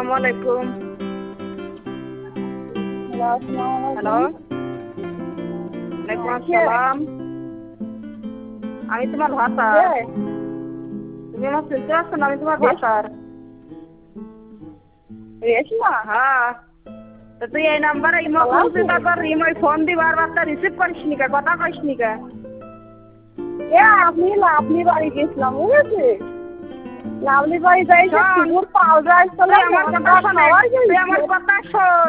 আসসালামু আলাইকুম। হ্যালো, ওয়ালাইকুম আসসালাম। আমি তোমার ভাতার। তুমি আমার শুনতে পাচ্ছ না? আমি তোমার ভাতার। রেশমা, হ্যাঁ, তো তুই এই নাম্বারে ইমো খুলছিস, তারপর ইমোয় ফোন দি বারবার, তা রিসিভ করিস নি কে, কথা কইস নি কে? আমি লাভলি বাড়ি গেছিলাম, বুঝেছি। লাভলি বাড়ি যাই যে শোন, কুকুর পাওয়া যায়, তুই আমার কথা শোন।